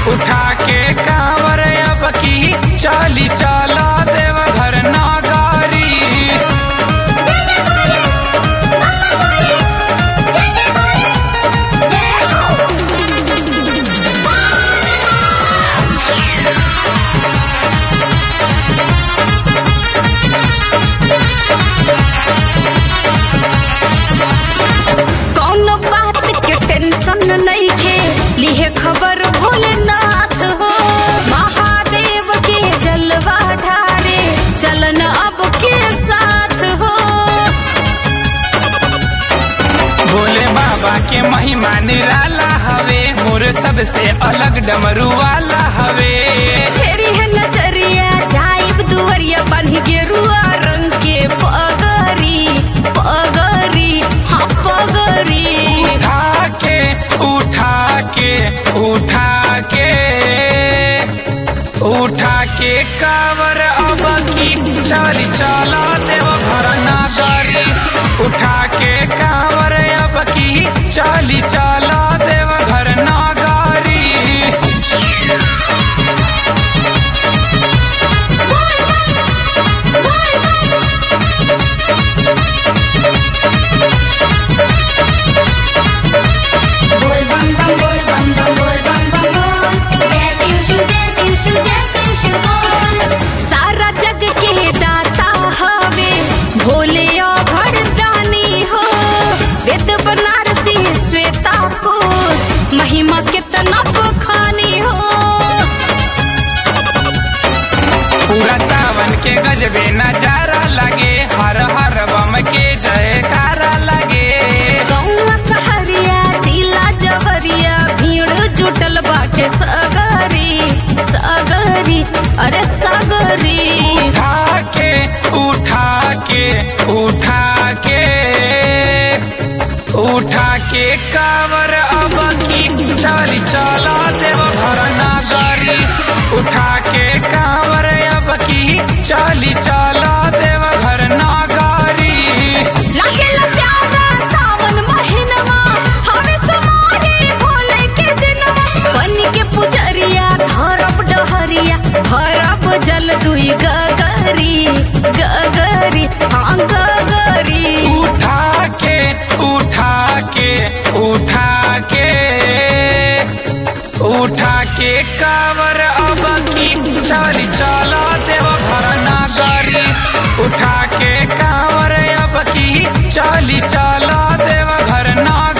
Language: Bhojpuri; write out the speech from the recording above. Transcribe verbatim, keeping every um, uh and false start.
उठा के कांवर अब की चाली चाला देव घर नागारी। कौन बात के टेंशन नहीं खे लिहे खबर भोलेनाथ हो। महादेव के जलवा ढारे चलन अब के साथ हो। भोले बाबा के महिमा निराला हवे मोर सबसे अलग डमरू वाला हवे। तेरी है नजरिया जाइब दुवरिया बन गेरुआ रंग के पगरी पगरी हाँ पगरी। उठा के उठा के उठा के उठा के कांवर अब की चाली चाला देव घर नागारी। उठा के कांवर अब की चाली चाला देव घर नागारी। बोल बम बम बोल बम बम बोल बम बम बोल जय शिव शिव जय शिव शिव जय शिव शिव बोल। सारा जग के दाता हवे भोले घड़ दानी हो। वेद बनारसी श्वेता कोश महिमा कितना बखानी हो। पूरा सावन के गजबे नजारा लगे हर हर बम के जयकारा लगे। गौवा सहरिया जिला जवरिया भीड़ जुटल बाटे सगरी सगरी अरे सगरी। उठा के उठा के उठा के उठा के कांवर अब की चाली चाला देव घर नागारी। उठा के कांवर अब की चाली चाला देव घर नागारी। लागेला प्यारा सावन महीनवा हमें समारे भोले के दिनवा। बन के पुजरिया धरब डहरिया भरब जल दुई गगरी गगरी हाँ गगरी। उठा के उठा के उठा के उठा के कांवर अब की चाली चाला देव घर नागारी। उठा के कांवर अब की चाली चाला देव घर नागारी।